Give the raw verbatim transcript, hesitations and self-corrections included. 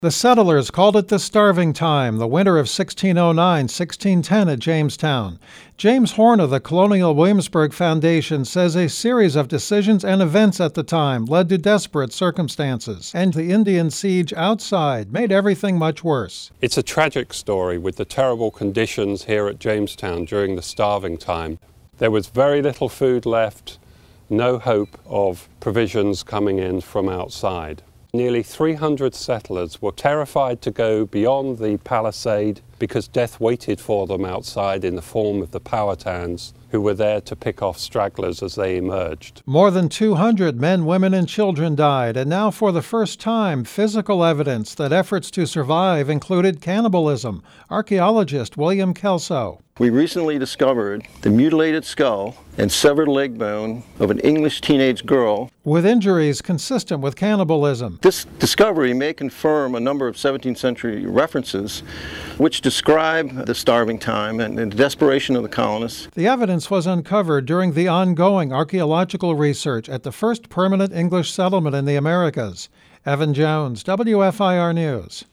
The settlers called it the starving time, the winter of sixteen oh nine sixteen ten at Jamestown. James Horn of the Colonial Williamsburg Foundation says a series of decisions and events at the time led to desperate circumstances, and the Indian siege outside made everything much worse. It's a tragic story with the terrible conditions here at Jamestown during the starving time. There was very little food left, no hope of provisions coming in from outside. Nearly three hundred settlers were terrified to go beyond the palisade because death waited for them outside in the form of the Powhatans, who were there to pick off stragglers as they emerged. More than two hundred men, women, and children died, and now for the first time, physical evidence that efforts to survive included cannibalism. Archaeologist William Kelso. We recently discovered the mutilated skull and severed leg bone of an English teenage girl with injuries consistent with cannibalism. This discovery may confirm a number of seventeenth century references which describe the starving time and the desperation of the colonists. The evidence was uncovered during the ongoing archaeological research at the first permanent English settlement in the Americas. Evan Jones, W F I R News.